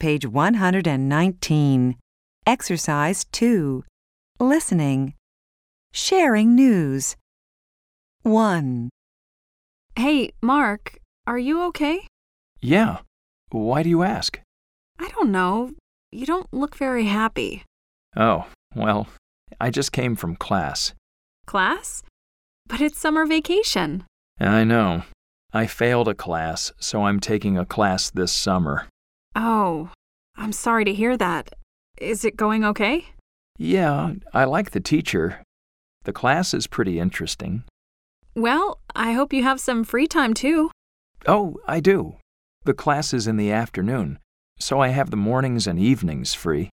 page 119. Exercise 2. Listening. Sharing news. 1. Hey, Mark, are you okay? Yeah. Why do you ask? I don't know. You don't look very happy. Oh, well, I just came from class. Class? But it's summer vacation. I know. I failed a class, so I'm taking a class this summer. Oh, I'm sorry to hear that. Is it going okay? Yeah, I like the teacher. The class is pretty interesting. Well, I hope you have some free time too. Oh, I do. The class is in the afternoon, so I have the mornings and evenings free.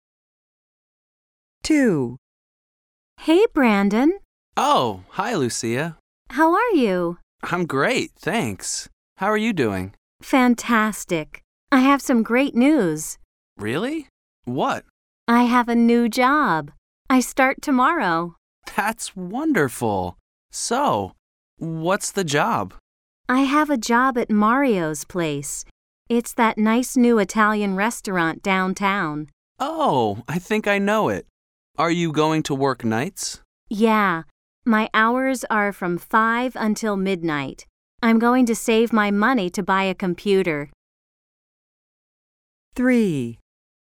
2. Hey, Brandon. Oh, hi, Lucia. How are you? I'm great, thanks. How are you doing? Fantastic. I have some great news. Really? What? I have a new job. I start tomorrow. That's wonderful. So, what's the job? I have a job at Mario's place. It's that nice new Italian restaurant downtown. Oh, I think I know it. Are you going to work nights? Yeah, my hours are from 5 until midnight. I'm going to save my money to buy a computer. 3.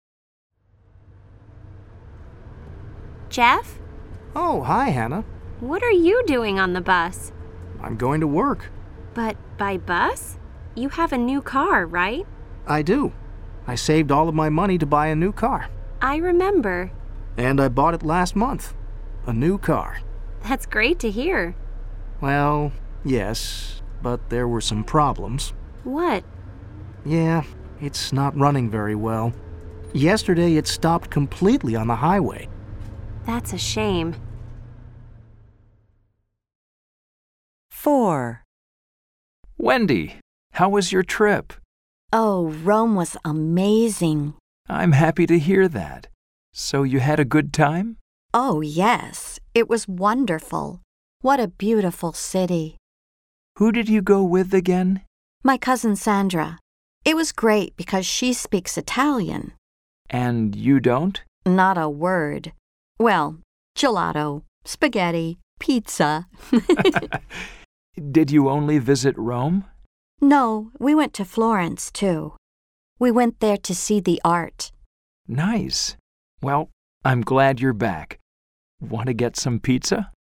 Jeff, Oh, hi, Hannah. what are you doing on the bus? I'm going to work. But by bus? You have a new car, right? I do. I saved all of my money to buy a new car. I remember. And I bought it last month. A new car. That's great to hear. Well, yes, but there were some problems. What? Yeah, it's not running very well. Yesterday it stopped completely on the highway. That's a shame. 4. Wendy, how was your trip? Oh, Rome was amazing. I'm happy to hear that. So you had a good time? Oh, yes. It was wonderful. What a beautiful city. Who did you go with again? My cousin Sandra. It was great because she speaks Italian. And you don't? Not a word. Well, gelato, spaghetti, pizza. Did you only visit Rome? No, we went to Florence, too. We went there to see the art. Nice. Well, I'm glad you're back. Want to get some pizza?